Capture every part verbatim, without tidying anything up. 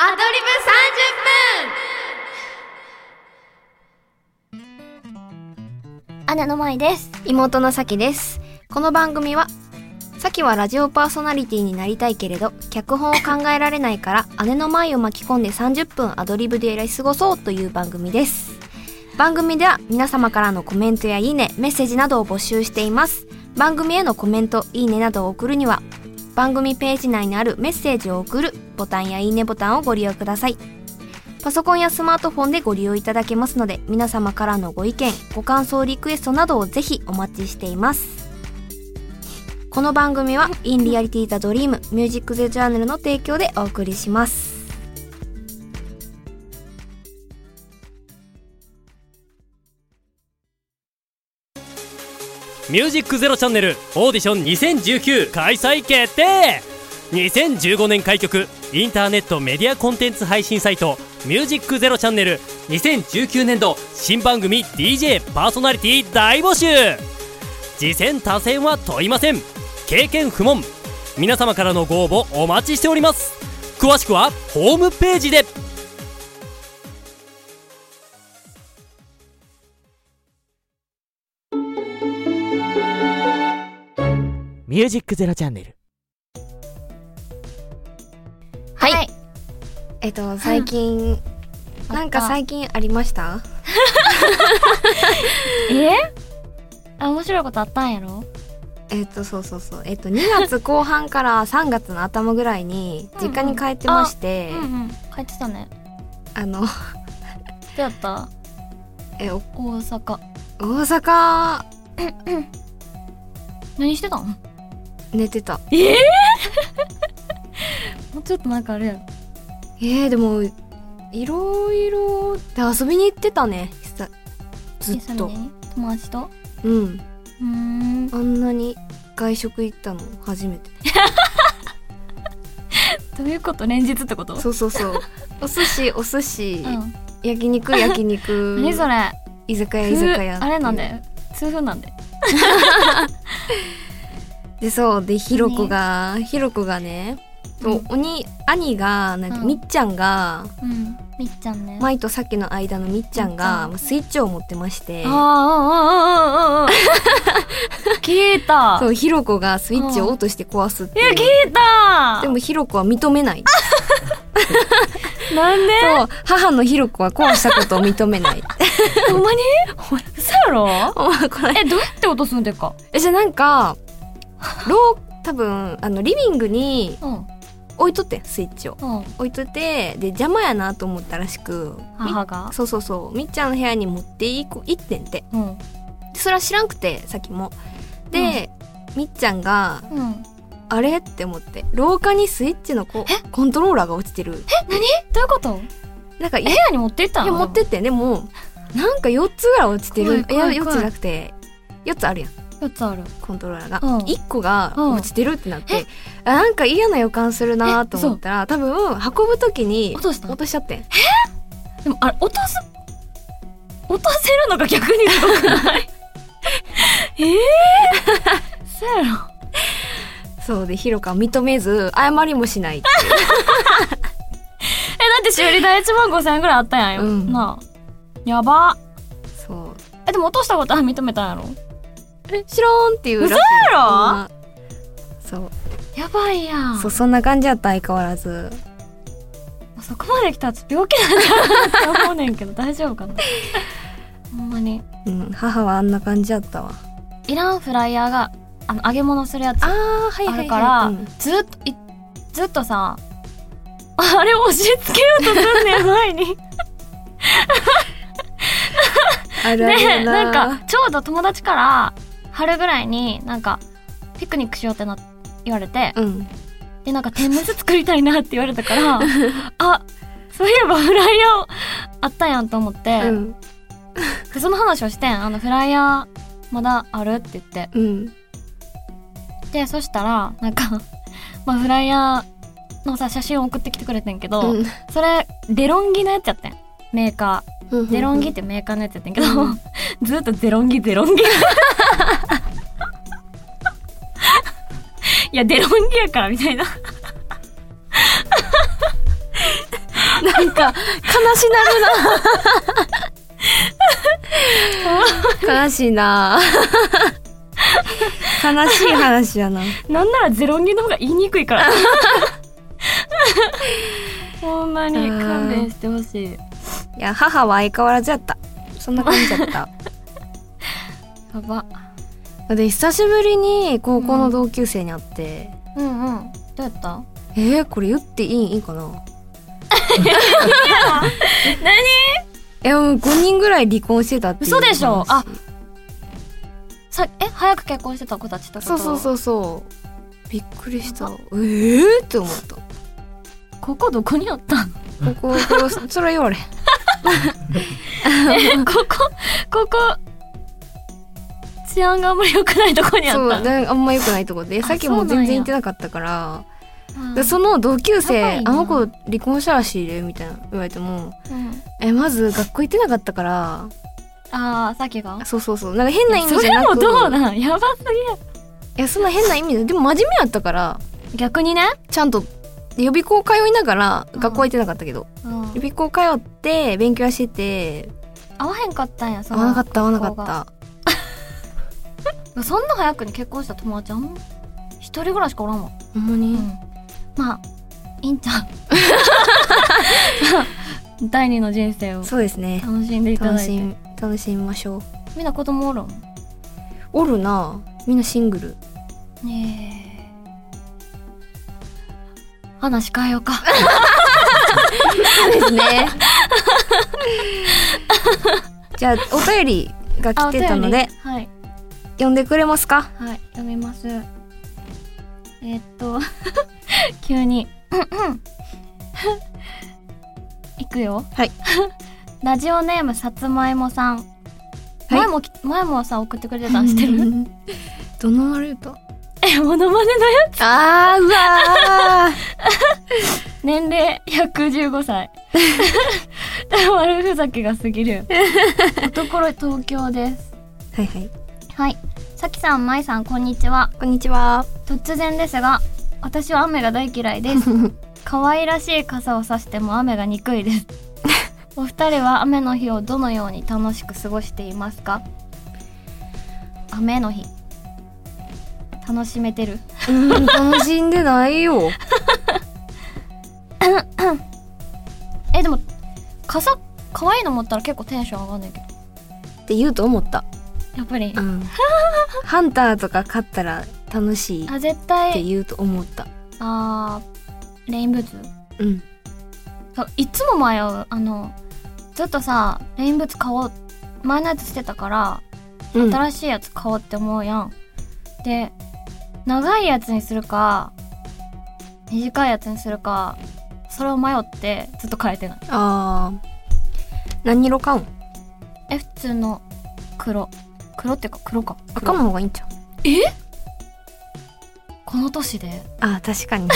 アドリブさんじゅっぷん。姉の舞です。 妹のさきです。この番組はさきはラジオパーソナリティになりたいけれど脚本を考えられないから姉の舞を巻き込んでさんじゅっぷんアドリブでやり過ごそうという番組です。番組では皆様からのコメントやいいね、メッセージなどを募集しています。番組へのコメント、いいねなどを送るには番組ページ内にあるメッセージを送るボタンやいいねボタンをご利用ください。パソコンやスマートフォンでご利用いただけますので、皆様からのご意見、ご感想、リクエストなどをぜひお待ちしています。この番組は In Reality the Dream Music the Journal の提供でお送りします。 ミュージックゼロチャンネルオーディションにせんじゅうきゅう開催決定。にせんじゅうごねん開局インターネットメディアコンテンツ配信サイトミュージックゼロチャンネルにせんじゅうきゅうねんど新番組 ディージェー パーソナリティ大募集。次戦他戦は問いません。経験不問。皆様からのご応募お待ちしております。詳しくはホームページで。 ミュージックゼロチャンネル。 はい、 はい、 えっと最近なんか最近ありました？ えあ、面白いことあったんやろ？ えっとそうそうそうえっとにがつこう半からさんがつの頭ぐらいに実家に帰ってまして、 うんうん、うんうん、帰ってたね。 あのどうやった？ えお大阪大阪何してたん？ 寝てた。 ええー、もうちょっとなんかあるやろ。 えー、でもいろいろで遊びに行ってたね。ずっと友達と。 うんうーん、 あんなに外食行ったの初めて。 どういうこと？連日ってこと？ そうそうそうお寿司お寿司、 うん、 焼肉焼肉何それ？ 居酒屋居酒屋あれなんで痛風なんで。 でそうでひろこがひろこがね、うん、そうおに兄がなんか、うん、みっちゃんが、 うん、みっちゃんね、 舞とさっきの間のみっちゃんがスイッチを持ってまして、 ああああああ聞いた。 そうひろこがスイッチを落として壊すっていう。 いや聞いた。 でもひろこは認めない。 なんで？ そう母のひろこは壊したことを認めない。 ほんまに？嘘やろ？ これえどうやって落とすんでか？ えじゃあなんかロー多分あのリビングに置いとってスイッチを、うん、置いとってで邪魔やなと思ったらしく母がそうそうそうみっちゃんの部屋に持っていくいってんて、うん、それは知らんくてさっきもで、うん、みっちゃんが、うん、あれって思って廊下にスイッチのこコントローラーが落ちてる。 え何どういうこと？なんか部屋に持っていったの？ いや持ってってでもなんかよっつぐらい落ちてる。いやよっつじゃなくてよっつあるやん。 よっつあるコントローラーが、うん、いっこが落ちてるってなって、うん、あなんか嫌な予感するなと思ったら多分運ぶ時に落とした落としちゃってん。 えでもあれ落とす落とせるのが逆にすごくないえーそうやろ。 そうでひろかは認めず謝りもしないっていうえだって修理代いちまんごせんえんぐらいあったやんよ、うん、なあやば。 そうえでも落としたことは認めたんやろ？ え知らんっていうらしい。 嘘やろ？ そうやばいやん。 そうそんな感じやった相変わらず。 そこまで来たら病気なんじゃないかと思うねんけど大丈夫かなほんまに。 うん母はあんな感じやったわ。 いらんフライヤーがあの揚げ物するやつあるから、うん、ずっといずっとさあれ押し付けようとすんねん前にあるあるな。 でなんかちょうど友達から春ぐらいになんかピクニックしようってな言われて、うん、でなんか天むす作りたいなって言われたからあそういえばフライヤーあったやんと思って、うん、でその話をしてんあのフライヤーまだあるって言って、うん、でそしたらなんか、まあ、フライヤーのさ写真を送ってきてくれてんけど、うん、それデロンギのやつやってんメーカーデロンギってメーカーのやつやってんけど、うん、ずっとデロンギデロンギいやデロンギやからみたいななんか悲しなるな悲しいな悲しい話やな。 なんならゼロにの方が言いにくいからほんまに勘弁してほしい。 いや母は相変わらずやった。そんな感じだったやば。 で久しぶりに高校の同級生に会って、 うん、うんうんどうやった？ えー、これ言っていいいいかな何？ えもうごにんぐらい離婚してたっていう。 嘘でしょ。あさえ早く結婚してた子たちってこと？ そうそうそうそうびっくりした。えーって思った。 ここどこにあったここここそれ言われえここここ治安があんまり良くないとこにあった。 そうであんま良くないとこでさっきも全然行ってなかったからでその同級生あの子離婚したらしいでみたいな言われても、うん、えまず学校行ってなかったからあーさっきがそうそうそうなんか変な意味じゃなくそれもどうなんやばすぎや。 いやそんな変な意味ででも真面目やったから逆にねちゃんと予備校通いながら学校行ってなかったけど、うん、予備校通って勉強してて合わへんかったんや。 合わなかった合わなかったそんな早くに結婚した友達あんま一人ぐらいしかおらんわ。 ほんまに、うん、 まあいいんちゃう第二の人生をそうですね楽しんでいただいて楽し楽しみましょう。 みんな子供おるん？ おるな。みんなシングル。 ねえ話変えようかそうですねじゃあお便りが来てたので、 はい、 読んでくれますか？ はい読みます。えー、っと急にいくよ。 はいラジオネームさつまいもさん、はい、前も前もさ送ってくれてたんしてるどのあれ歌えモノマネのやつ。 あーうわー年齢ひゃくじゅうごさい悪ふざけが過ぎるところ東京です。 はいはいはい。さきさんまいさんこんにちは。 こんにちは。 突然ですが私は雨が大嫌いです可愛らしい傘を差しても雨が憎いですお二人は雨の日をどのように楽しく過ごしていますか？雨の日楽しめてる？ うん楽しんでないよえでも傘可愛いの持ったら結構テンション上がんないけどって言うと思った。 やっぱり、 うん、ハンターとか買ったら楽しいあ絶対って言うと思った。 あーレインブーツうんそういつも迷う。あのずっとさレインブーツ買おう前のやつしてたから、うん、新しいやつ買おうって思うやん。で長いやつにするか短いやつにするかそれを迷ってずっと変えてない。 あー何色買うん？ え普通の黒黒っていうか黒か赤の方がいいんちゃう？ えこの年で？ あ確かに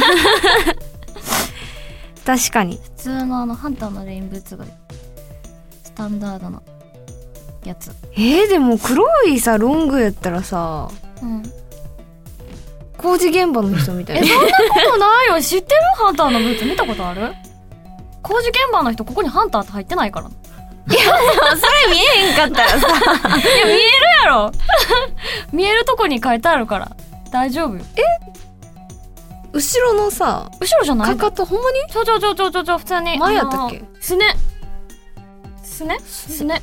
確かに普通のあのハンターのレインブーツがスタンダードなやつ。 えー、でも黒いさロングやったらさ、うん、工事現場の人みたいな。 えそんなことないよ知ってる？ハンターのブーツ見たことある？工事現場の人ここにハンターって入ってないからいやそれ見えへんかったらさいや見えるやろ見えるとこに書いてあるから大丈夫よ。 え後ろのさ後ろじゃないかかとほんまにちょちょちょちょちょちょ普通に前やったっけ？ すねすねすね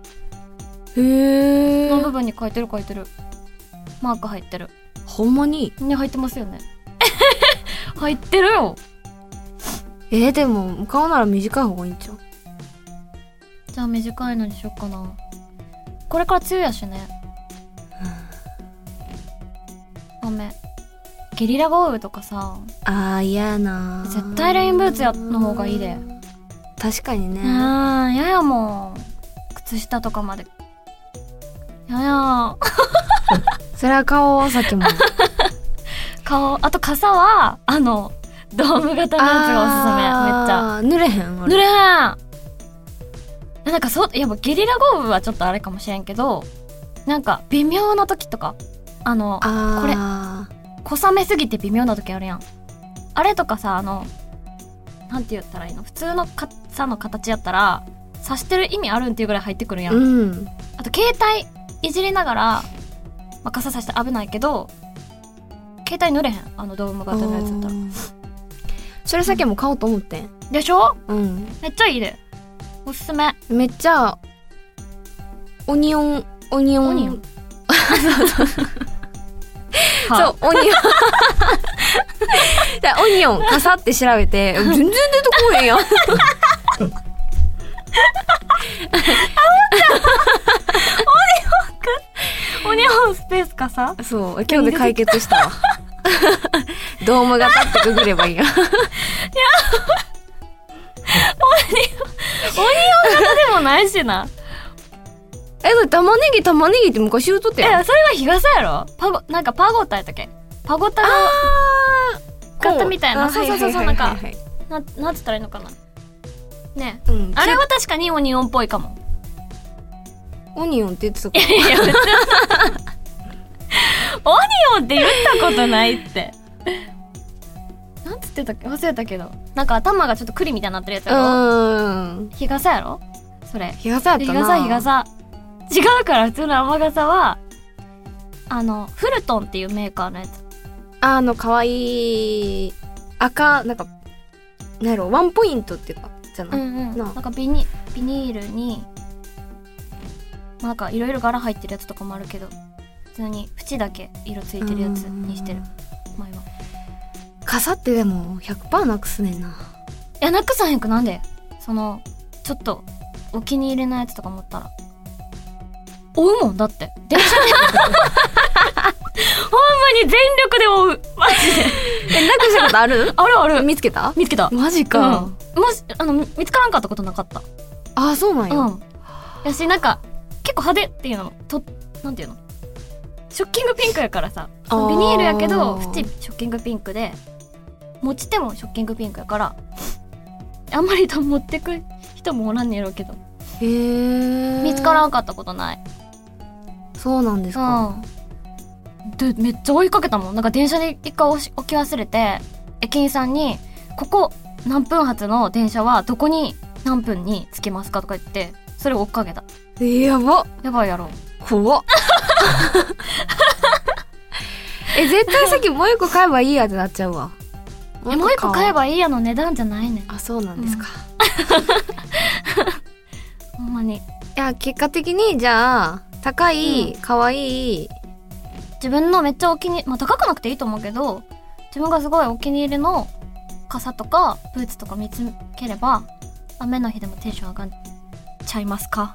へえの部分に書いてる書いてるマーク入ってる。 ほんまにね入ってますよね入ってるよ。 えー、でも顔なら短い方がいいんちゃう？ じゃあ短いのにしよっかな。これから梅雨やしね。ごめんゲリラ豪雨とかさあー嫌やな。 絶対レインブーツやの方がいいで。 確かにね。 うん嫌やもん靴下とかまでややそれは顔さっきも顔あと傘はあのドーム型のやつがおすすめ。めっちゃ濡れへん濡れへん。なんかそうやっぱゲリラ豪雨はちょっとあれかもしれんけどなんか微妙な時とかあのこれ小雨すぎて微妙な時あるやん。あれとかさあのなんて言ったらいいの、普通の傘の形やったら刺してる意味あるんっていうぐらい入ってくるやん、うん、あと携帯いじりながら、まあ、傘刺して危ないけど携帯濡れへん、あのドーム型のやつだったら。 それさっきも買おうと思ってんでしょ、 うん、 めっちゃいいで、おすすめ。 めっちゃオニオンオニオンオニオンそうそうそうオニオンオニオン傘って調べて全然出てこへんやんあおちゃんオニオンスペース傘、 そう今日で解決したわドーム型ってくぐればいいやいやオニオンオニオン型でもないしなえ、それ玉ねぎ玉ねぎって昔言うとったやん。 え、それは日傘やろ、パゴ、なんかパゴタやったっけ、パゴタの型みたいな、そうそうそうそう、なんかな、なんつったらいいのかなね、うん、あれは確かにオニオンっぽいかも。 オニオンって言ってたかいやいやオニオンって言ったことないってなんつってたっけ忘れたけど、なんか頭がちょっと栗みたいになってるやつやろ。うん、日傘やろそれ。 日傘やったな。 日傘日傘違うから、普通の雨傘はあのフルトンっていうメーカーのやつ。 あのかわいい赤、なんかなんやろ、ワンポイントっていうかじゃない、うんうん、な, なんかビニビニールになんかいろいろ柄入ってるやつとかもあるけど、普通に縁だけ色ついてるやつにしてる前は。 傘ってでも ひゃくパーセント なくすねんな。いや、なくさへんくなんで、そのちょっとお気に入りのやつとか持ったら追うもんだって、電車でほんまに全力で追う、マジでえ、なくしたことあるあるある。 見つけた見つけた。 マジか、うん、 もしあの見つからんかったことなかった。 ああ、そうなんや。うんやし、なんか結構派手っていうのと、なんていうの、ショッキングピンクやからさ、ビニールやけど縁ショッキングピンクで持ち手もショッキングピンクやから、あんまりと持ってく人もおらんねやろうけど、へー、見つからんかったことない。 そうなんですか、 うん、でめっちゃ追いかけたもん。なんか電車で一回置き忘れて、駅員さんにここ何分発の電車はどこに何分に着きますかとか言って、それを追っかけた。 えー、やばやばいやろ、 怖っえ、絶対さっきもう一個買えばいいやってなっちゃうわ。 もう一個買えばいいやの値段じゃないねん。 あ、そうなんですか、 うん、ほんまに。 いや、結果的にじゃあ高い、可愛、うん、い自分のめっちゃお気に、まあ高くなくていいと思うけど、自分がすごいお気に入りの傘とかブーツとか見つければ雨の日でもテンション上がっちゃいますか。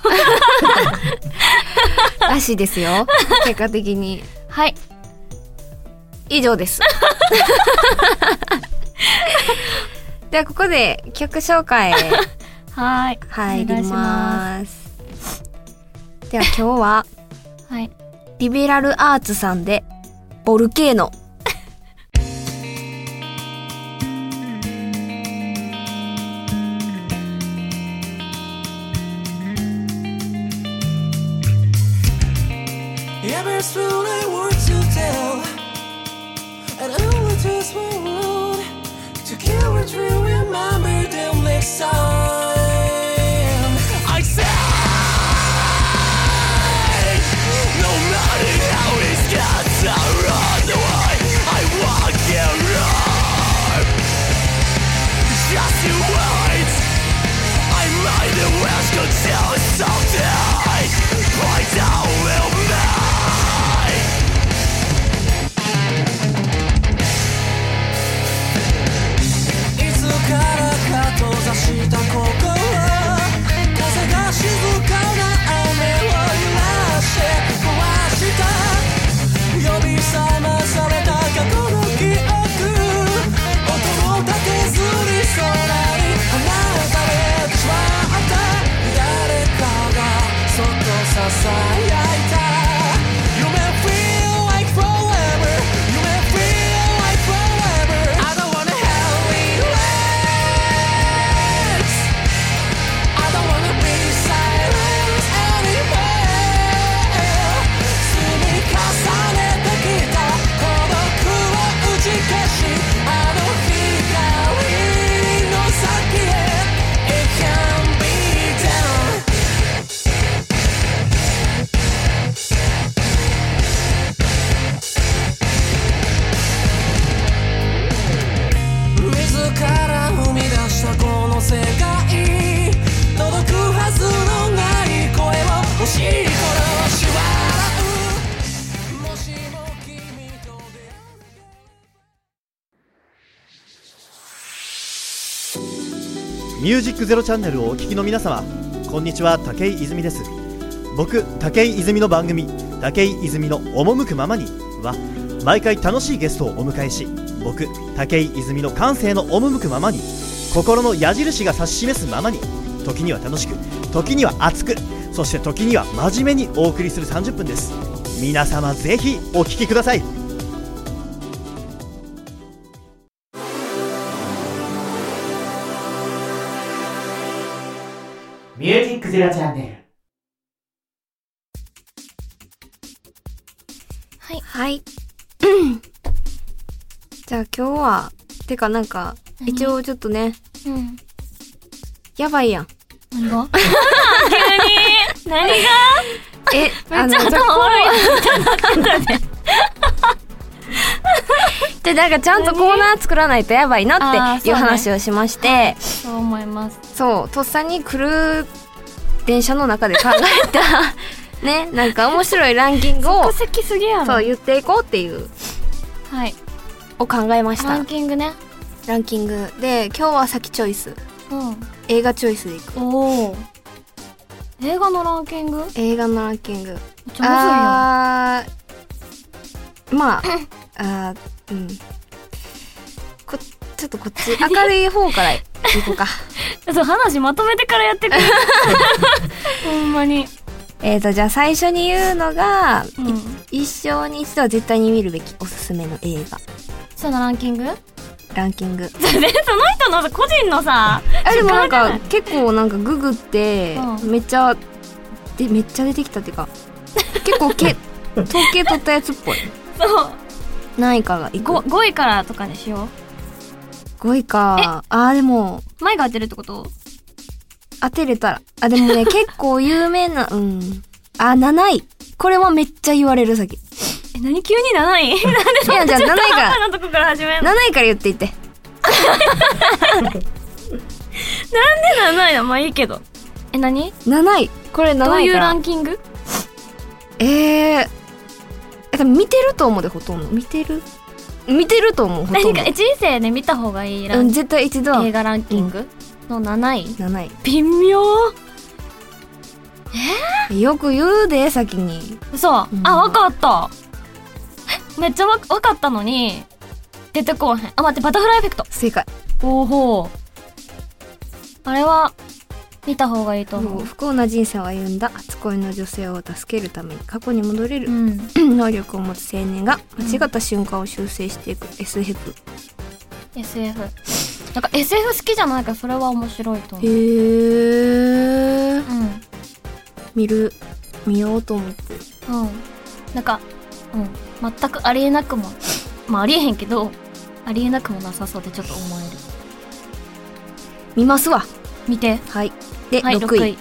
らしいですよ、結果的に。 はい、 以上ですではここで曲紹介はい入ります。では今日は、 はい、 リベラルアーツさんでボルケーノ。 There's really words to tell, and only too small road to carry through. Remember them next time. I say, no matter how it gets, I run away. I walk and run. Just you wait. I might the West could tell something. Right now will be.からか閉ざしたここは風が静かな雨を揺らして壊した呼び覚まされた過去の記憶音を立てずり空に放たれてしまった誰かがそっと囁いたミュージックゼロチャンネルをお聞きの皆様、こんにちは。武井泉です。僕武井泉の番組武井泉の赴くままには毎回楽しいゲストをお迎えし、僕武井泉の感性の赴くままに、心の矢印が指し示すままに、時には楽しく、時には熱く、そして時には真面目にお送りするさんじゅっぷんです。皆様ぜひお聞きください。 ミュージックゼロチャンネル。 はいはいじゃあ今日はてかなんか一応ちょっとね、 うん、 やばいやん。 何が急に何がえ、 めっちゃ頭悪いやつじゃなかったねで、なんかちゃんとコーナー作らないとやばいなっていう話をしまして、 そう思います。 そう、とっさに来る電車の中で考えたね、なんか面白いランキングを即席すぎやろ。 そう言っていこうっていうはいを考えました。 ランキングね。 ランキングで今日は先チョイス、 うん、 映画チョイスでいく。 おお、映画のランキング。 映画のランキングめっちゃむずいやん。 あーまああーうんこちょっとこっち明るい方からいこうかそう、話まとめてからやってくるほんまに。 えーとじゃあ最初に言うのが、 うん、 一生に一度は絶対に見るべきおすすめの映画。 そのランキングランキングその人の個人のさあでもなんか結構なんかググって、うん、めっちゃでめっちゃ出てきたっていうか結構け統計取ったやつっぽい。 そう何位かがいく 5, ごいからとかにしよう。 ごいか。あーでも前が当てるってこと？ 当てれたら。あでもね結構有名なうんあなないこれはめっちゃ言われる。先え何急になないなんでそんな中途半端なとこから始めるの？ なないから言っていってなんでなないの？まあいいけど。え何なないこれなないからどういうランキング？ えーえ多分見てると思うで。ほとんど見てる見てると思う。ほとんど何か人生で見た方がいいラン、 うん、絶対一度は映画ランキングのなない、 うん、なない微妙。 えー、よく言うで先に。 そう、うん、あわかっためっちゃわかったのに出てこうへん。あ待って、バタフライエフェクト。 正解。 おほあれは見た方がいいと思う。 不幸な人生を歩んだ初恋の女性を助けるために過去に戻れる、 うん、 能力を持つ青年が間違った瞬間を修正していく エスエフ、 うん、エスエフ なんか エスエフ 好きじゃないからそれは面白いと思う。 へー、 うん、 見る見ようと思って。 うんなんか、うん、全くありえなくもまあありえへんけどありえなくもなさそうでちょっと思える。 見ますわ。 見て。 はいで、 はい、 ろくい, ろくい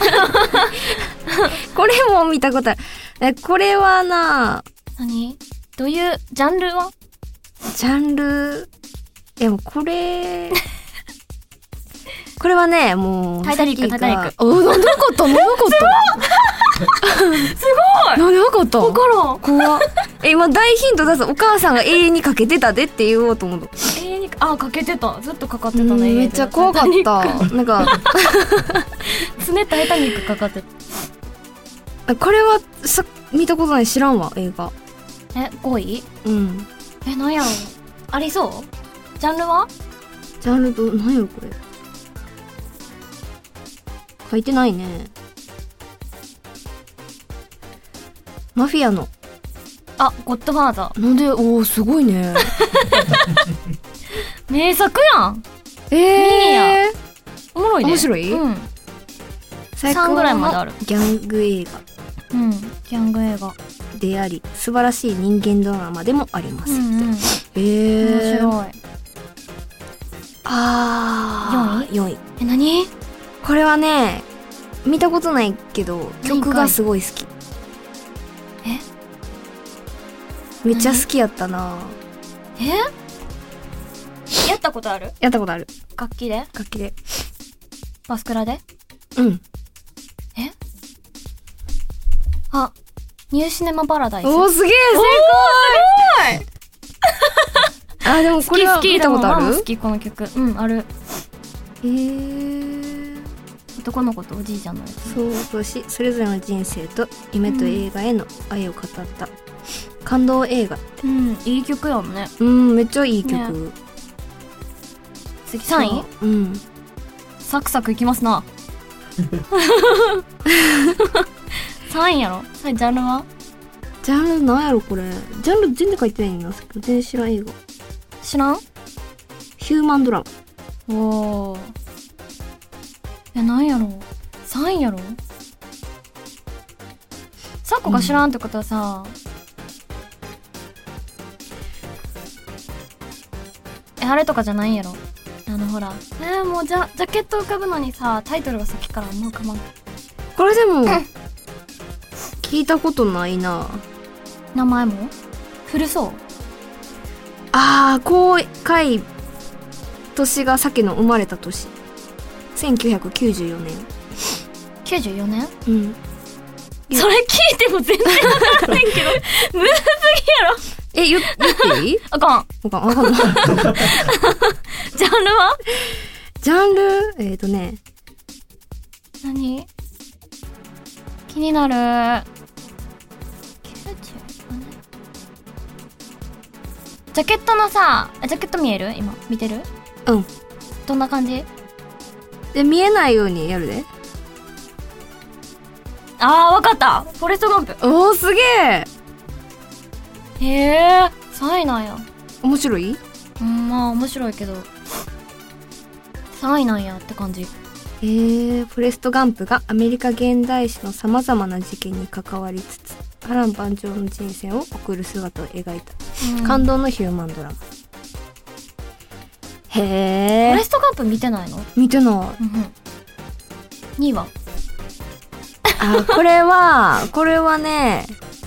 これも見たことある。えこれはな何どういうジャンルは？ ジャンルでもこれこれはねもうタイタニックタイタニック。 おなんでわかったなんでわかったすごいなんでわかったわからん怖っえ今大ヒント出す。お母さんが永遠にかけてたでって言おうと思う。 永遠にあかけてた。ずっとかかってたね。 めっちゃ怖かったなんか常タイタニックかかってた。これはさ見たことない。知らんわ映画。 えごい？ うんえなんやろありそう。ジャンルは？ ジャンルどなんやろこれ書いてないね。マフィアのあゴッドファーザー。 なんでおーすごいね名作やん。 えーやおもろいね。 面白い？ うん最さんぐらいまである。 ギャング映画うんギャング映画であり素晴らしい人間ドラマでもありますって、うんうん、えー、面白い。 あーよんい？ よんいえ何これはね見たことないけど曲がすごい好き。 えめっちゃ好きやったな。 えやったことある？ やったことある。 楽器で？ 楽器でバスクラで？ うんえあニューシネマパラダイス。 おーすげえ正解あでもこれは見たことある？ 好きこの曲。うんある。 えー、 男の子とおじいちゃんのやつ。 そう年それぞれの人生と夢と映画への愛を語った、うん、感動映画。 うんいい曲やんね。 うんめっちゃいい曲、 ね、次さんい。 うんサクサクいきますなさんいやろ。さんいジャンルはジャンルなんやろこれ。ジャンル全然書いてないんだけど全然知らん映画。 知らん。 ヒューマンドラマ。 おーえなんやろさんいやろ。さっこが知らんってことはさ、うん、えあれとかじゃないんやろ。あのほらえー、もうジャジャケット浮かぶのにさタイトルがさっきからあんま浮かばん。 これでも、うん、聞いたことないな。 名前も古そう。 あー公開年がさっきの生まれた年せんきゅうひゃくきゅうじゅうよねん。 きゅうじゅうよねん。 うんそれ聞いても全然わからんねんけどむずすぎやろ。 え言っていいあかんあかんあかんジャンルはジャンルえーとね何気になる。きゅうじゅうよねんジャケットのさジャケット見える今見てる。 うんどんな感じで見えないようにやるで。 あーわかった。フォレストガンプ。 おーすげえへえさんいなんや。 面白い。 うんまあ面白いけどさんいなんやって感じ。 えー、フォレストガンプがアメリカ現代史のさまざまな事件に関わりつつ波乱万丈の人生を送る姿を描いた、うん、感動のヒューマンドラマ。へえ。 フォレストガンプ見てないの。 見てない、うん、 にいはあこれはこれはね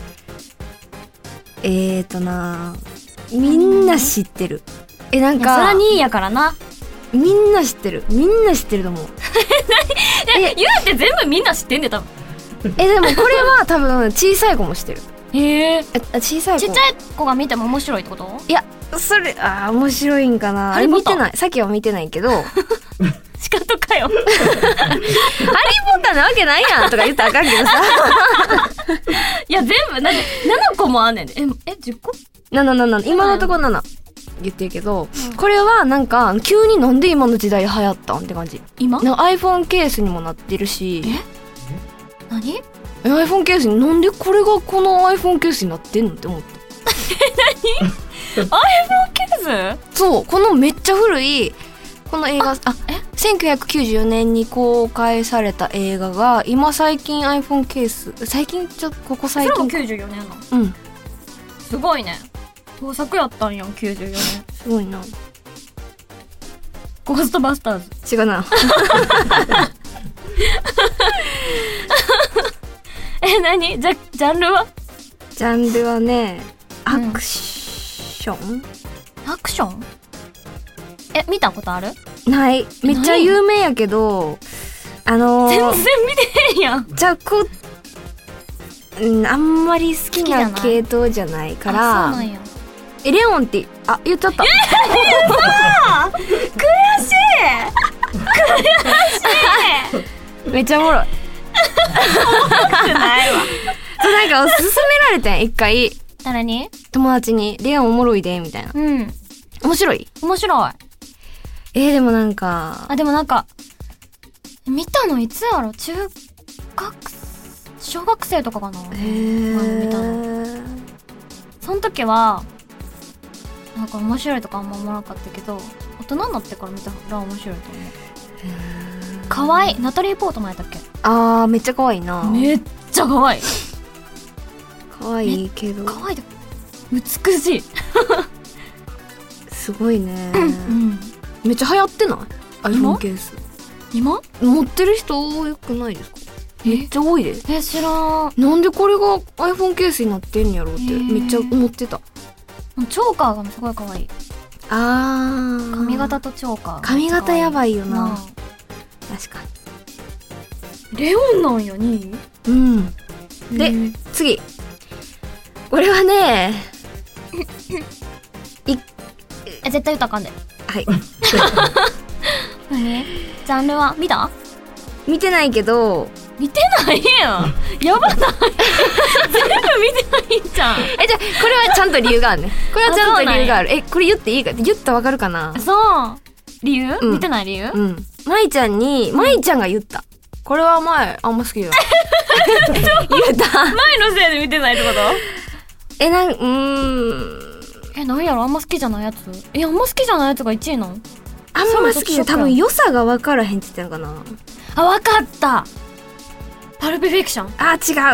えーとなみんな知ってる。えなんかそらにいやからな。 みんな知ってるみんな知ってると思うえ言うて全部みんな知ってんねん多分えでもこれは多分小さい子も知ってる。 へえ小さい子ちっちゃい子が見ても面白いってこと。 いやそれあー面白いんかな。あれ見てない。さっきは見てないけど仕方かよハリーポッターなわけないやんとか言ったらあかんけどさいや全部なななこもあんねんで。ええじゅっこなななな今のところなな言ってるけど、うん、これはなんか急になんで今の時代流行ったんって感じ。 今なんか iPhone ケースにもなってるし。 え何え iPhone ケースになんでこれがこの iPhone ケースになってんのって思ってえ何 iPhone ケース。 そうこのめっちゃ古いこの映画 あ, あえせんきゅうひゃくきゅうじゅうよねんに公開された映画が今最近 iPhone ケース最近ちょっとここ最近それもきゅうじゅうよねんな。 うんすごいね。豊作やったんやんきゅうじゅうよねん。 すごいな。 ゴーストバスターズ違うなえ何ジャジャンルはジャンルはねアクション、うん、 アクションえ見たことある。 ないめっちゃ有名やけどあのー、 全然見てへんやん。 じゃあこうんあんまり好きな系統じゃないからそうなんや。 えレオンってあ言っちゃったえー、悔しい悔しいめっちゃおもろいくないわそうなんか勧められてん一回誰に友達にレオンおもろいでみたいな。 うん面白い面白い。 えー、でもなんかあでもなんか見たのいつやろ。中学小学生とかかな。へー見たのその時はなんか面白いとかあんま思わなかったけど大人になってから見たら面白いと思う。かわいい。ナタリー・ポートマンやったっけ。 あーめっちゃかわいいな。 めっちゃかわいい。 かわいいけどかわいいで美しいすごいね、 うん、 めっちゃ流行ってない iPhone ケース。 今持ってる人多くないですか。めっちゃ多いで。 え知らん。 なんでこれが iPhone ケースになってんやろうってめっちゃ思ってた。 チョーカーがすごい可愛い。 あー髪型とチョーカー髪型やばいよな、 な確かに。レオンなんやに。 うんで次これはねいえ絶対歌あかんで。 はい何？ジャンルは見た？ 見てないけど。 見てないやん。やばない。全部見てないんじゃん。 え、じゃあこれはちゃんと理由があるね。これはちゃんと理由がある。え、これ言っていいか？言ったらわかるかな？ そう。理由、うん、見てない理由？ うん。まいちゃんに、まいちゃんが言った。これは前あんま好きだよ。言った。 前のせいで見てないってこと？ え、なん、うーん。 え、なんやろ、あんま好きじゃないやつ？え、あんま好きじゃないやつがいちいなん？ あんま好きで多分良さが分からへんって言ってんのかな。 あ、分かった。パルプフィクション。 あ、違う。 違う。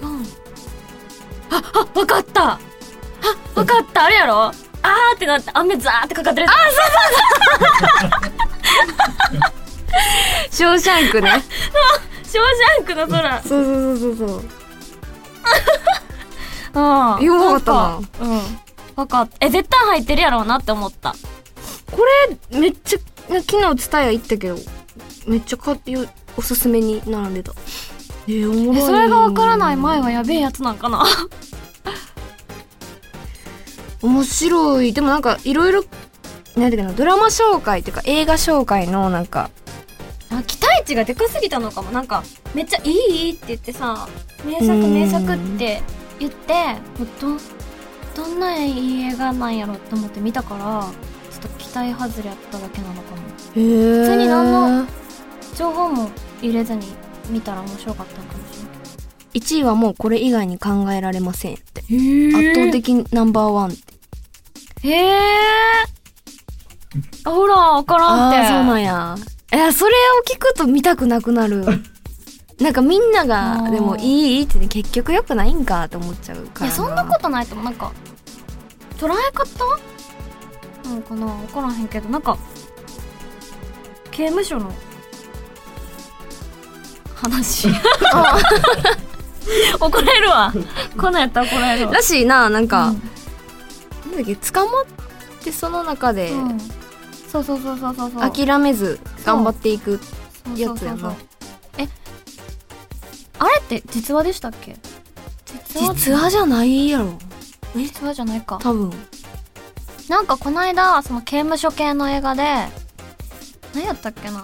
あ、あ、分かった。あ、分かった。あれやろ？あーってなって雨ザーってかかってる。あ、 そうそうそう。ショーシャンクね。 ショーシャンクの空。 そうそうそうそうそう。 ああ。 よかったな。 うん。分かった。え、絶対入ってるやろうなって思った。 これめっちゃ昨日ツタヤ行ったけどめっちゃ買っておすすめに並んでた。えー、おもろい。 それがわからない前はやべえやつなんかな。 面白い。でもなんかいろいろなんていうかな、ドラマ紹介っていうか映画紹介のなんかあ、期待値がでかすぎたのかも。なんかめっちゃいいって言ってさ、名作名作って言ってもうどどんないい映画なんやろって思って見たから、ちょっと期待外れやっただけなのかも。 へー。 普通に何の情報も入れずに見たら面白かったのかもしれない。 いちいはもうこれ以外に考えられませんって。 へー。 圧倒的ナンバーワンって。 へー。あ、ほら、わからんって。 あー、そうなんや。え、それを聞くと見たくなくなる。なんかみんながでもいいって、ね、結局良くないんかと思っちゃうから。 いや、そんなことないと思う。なんか捉え方なのかな、分からへんけど、なんか刑務所の話。怒られるわ。こんなんやったら怒られるわ。 らしいな。なんか、うん、なんだっけ、捕まってその中で、うん、 そうそうそうそうそうそう、 諦めず頑張っていくやつやな。 え、あれって実話でしたっけ？ 実話、実話じゃないやろ。 え、実話じゃないか多分。 なんかこの間その刑務所系の映画で何やったっけな、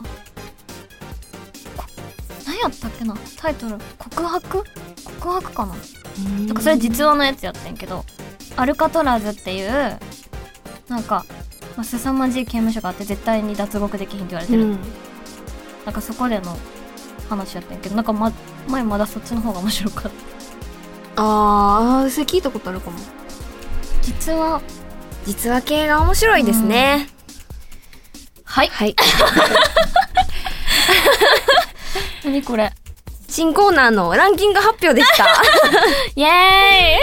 何やったっけな、タイトル告白告白かな。なんかそれ実話のやつやってんけど、アルカトラズっていうなんか、まあ、凄まじい刑務所があって絶対に脱獄できひんって言われてる、うん、なんかそこでの話やってんけど、なんか、ま、前まだそっちの方が面白かった。 あー、それ聞いたことあるかも。 実は実話系が面白いですね。 はいはい。何これ、 新コーナーのランキング発表でした。 イエ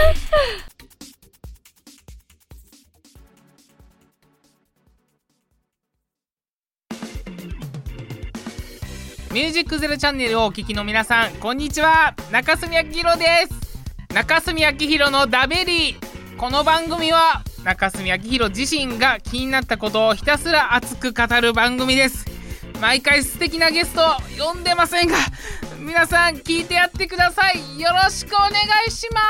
ーイ。ミュージックゼロチャンネルをお聞きの皆さん、こんにちは。中澄明弘です。中澄明弘のダベリー。この番組は中澄明弘自身が気になったことをひたすら熱く語る番組です。毎回素敵なゲストを呼んでませんが、皆さん聞いてやってください。よろしくお願いします。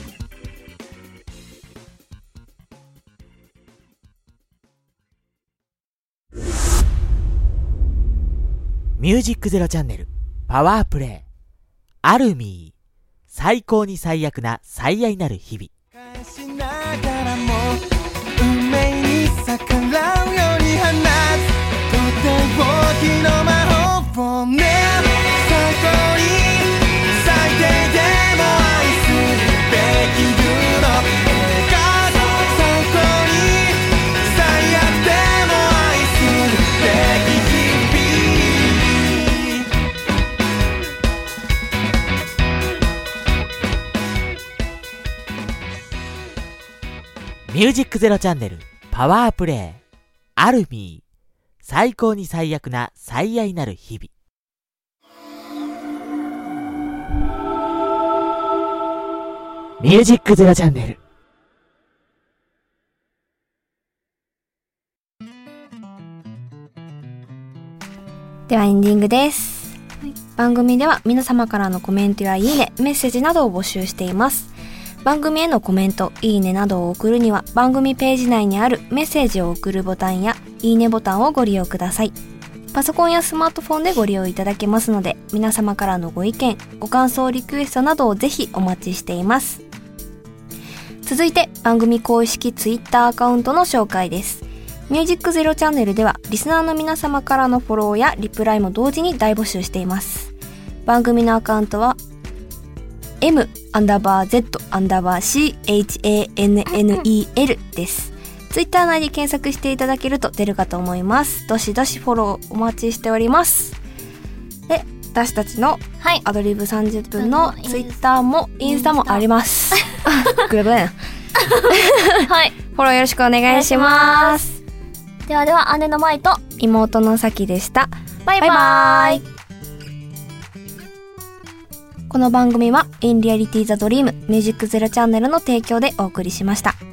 ミュージックゼロチャンネルパワープレイアルミー、最高に最悪な最愛なる日々。 返しながらも運命に逆らうように放つとっておきの魔法をね、最高に最低でも愛するべきグローが最高に最悪でも愛するべき日ミュージックゼロチャンネルパワープレイアルミー、最高に最悪な最愛なる日々。ミュージックゼロチャンネル。 ではエンディングです、はい、番組では皆様からのコメントやいいね、メッセージなどを募集しています。番組へのコメント、いいねなどを送るには番組ページ内にあるメッセージを送るボタンやいいねボタンをご利用ください。パソコンやスマートフォンでご利用いただけますので、皆様からのご意見、ご感想、リクエストなどをぜひお待ちしています。続いて番組公式ツイッターアカウントの紹介です。ミュージックゼロチャンネルではリスナーの皆様からのフォローやリプライも同時に大募集しています。番組のアカウントは M アンダーバー Z アンダーバー C H A N N E L です。ツイッター内で検索していただけると出るかと思います。どしどしフォローお待ちしております。で、私たちのアドリブさんじゅっぷんのツイッターもインスタもあります。グレブやな。はい。フォローよろしくお願いします。 ではでは、姉の舞と妹のさきでした。 バイバイ。バイバイ。 この番組は In Reality the Dream ミュージックゼロチャンネルの提供でお送りしました。